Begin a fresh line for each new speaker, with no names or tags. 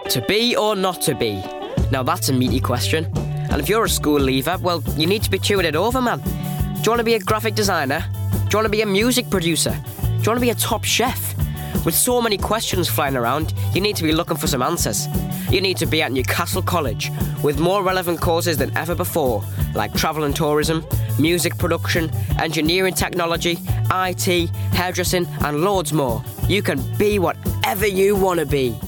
To be or not to be? Now that's a meaty question. And if you're a school leaver, well, you need to be chewing it over, man. Do you want to be a graphic designer? Do you want to be a music producer? Do you want to be a top chef? With so many questions flying around, you need to be looking for some answers. You need to be at Newcastle College with more relevant courses than ever before, like travel and tourism, music production, engineering technology, IT, hairdressing, and loads more. You can be whatever you want to be.